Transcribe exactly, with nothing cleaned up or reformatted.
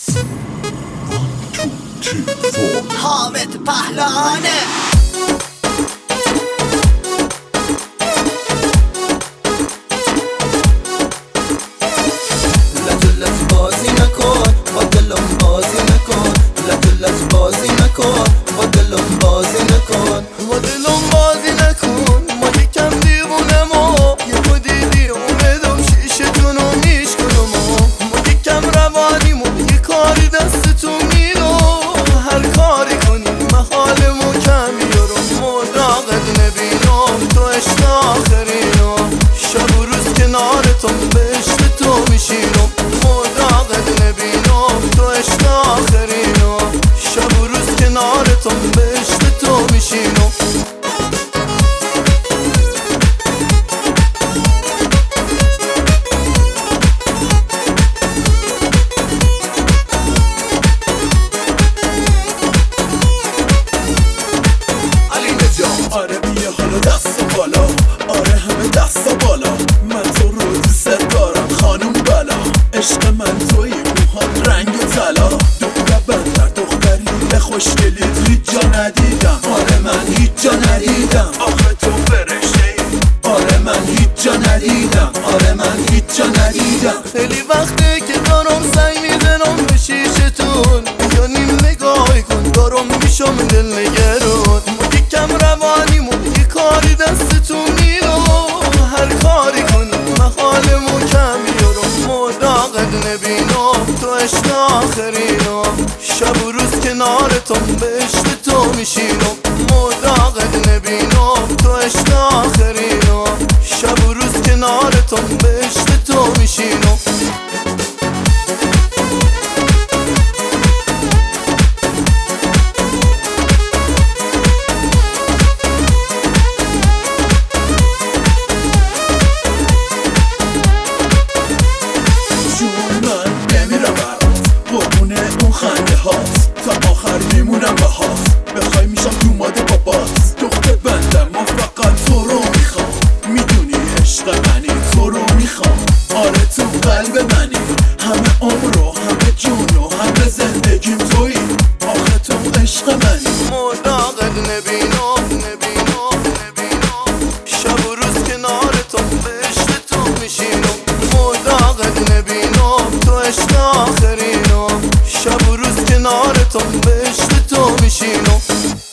حامد پهلوانه لجلت بازی نکن با دلم بازی نکن لجلت بازی نکن با دلم بازی نکن با دلم بازی نکن ما یکم دیوونه ما یکو دیدی اومدم شیشتونو میشکنم ما یکم روانیم و یه کاری دستتون میلو هر کاری کنیم محالمو کم بیارم مداقت نبینم تو عشق آخرینم شب و روز کنارتم به عشق تو میشینم مداقت نبینم تو عشق آخرینم شب و روز کنارتم به عشق تو میشینم آره بیه حالا دست بالا آره همه دست بالا من تو رو دوست دارم خانم بلا عشق من توی موهات رنگ طلا دختر بندر دختری به خوشگلیت هیچ جا ندیدم آره من هیچ جا ندیدم آخه تو فرشته ای آره من هیچ جا ندیدم آره من هیچ جا ندیدم خیلی وقته که دارم سعی میزنم به شیشتون یا نیم نگاهی کن دارم میشم دل نگرون یکم روانیم و یه کاری دستتون میرم هر کاری کنیم محالمو کم بیارم مداقت نبینم تو عشق آخرینم شب و روز کنارتم به عشق تو میشینم مداقت نبینم تو عشق آخرینم شب و روز کنارتم به عشق تو میشینم خنده هاست تا آخر میمونم بهات بخوای میشم تو ماده بابات دختر بندم ما فقط تو رو میخوام میدونی عشق منی تو رو میخوام آره تو قلب منی همه عمر و همه جون و همه زندگیم تویی آخه تو عشق منی مداقت نبینم نبینم نبینم شب و روز کنارتم به عشق تو میشینم مداقت نبینم تو عشق آخرینم شب و روز کنارتم به عشق تو میشینم